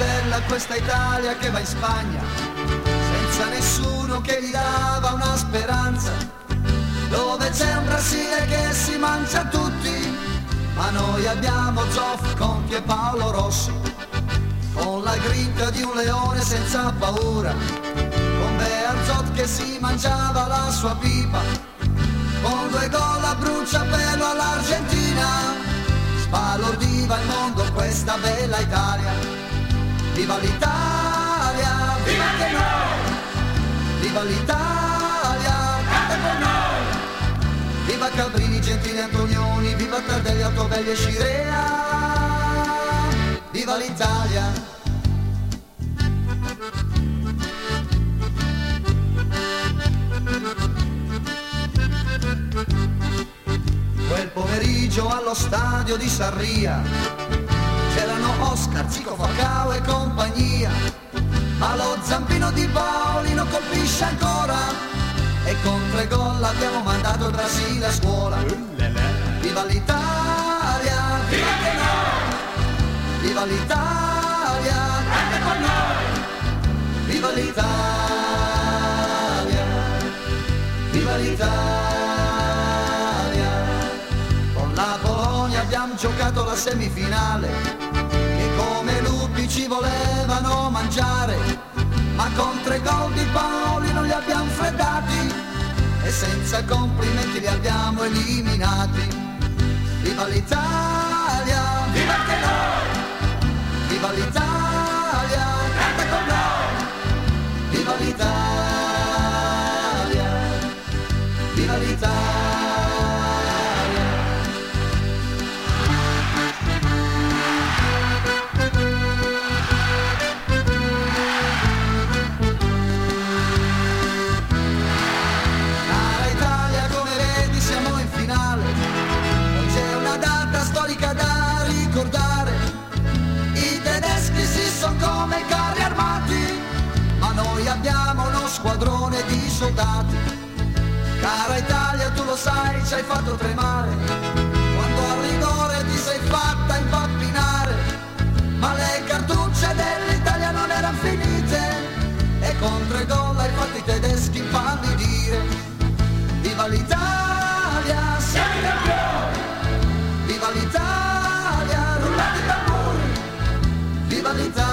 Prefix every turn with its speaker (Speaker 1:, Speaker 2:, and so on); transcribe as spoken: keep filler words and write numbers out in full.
Speaker 1: bella questa Italia che va in Spagna, senza nessuno che gli dava una speranza, dove c'è un Brasile che si mangia tutti, ma noi abbiamo Zoff, Conti e Paolo Rossi, con la grinta di un leone senza paura, con Bearzot che si mangiava la sua pipa, con due gol a bruciapelo all'Argentina, sbalordiva il mondo questa bella Italia. Viva l'Italia, viva anche noi, viva l'Italia, canta con noi, viva Cabrini, Gentili, Antonioni, viva Tardelli, Altobelli e Scirea, viva l'Italia. Quel pomeriggio allo stadio di Sarria c'erano Oscar, Zico, Falcao e compagnia, ma lo zampino di Paolino colpisce ancora e con tre gol abbiamo mandato il Brasile a scuola. Viva l'Italia, viva anche noi, viva l'Italia, canta con noi, viva l'Italia, viva l'Italia. La Polonia abbiamo giocato la semifinale, che come lupi ci volevano mangiare, ma con tre gol di Paoli non li abbiamo freddati e senza complimenti li abbiamo eliminati. Viva l'Italia, viva anche noi, viva l'Italia, canta con noi, viva l'Italia, viva l'Italia. Da ricordare, i tedeschi si son come carri armati, ma noi abbiamo uno squadrone di soldati. Cara Italia, tu lo sai, ci hai fatto tremare quando al rigore ti sei fatta impappinare, ma le cartucce dell'Italia non erano finite e con tre gol hai fatto i tedeschi impallidire. Viva l'Italia, siamo i campioni! Viva l'Italia, rullate i tamburi, viva l'Italia.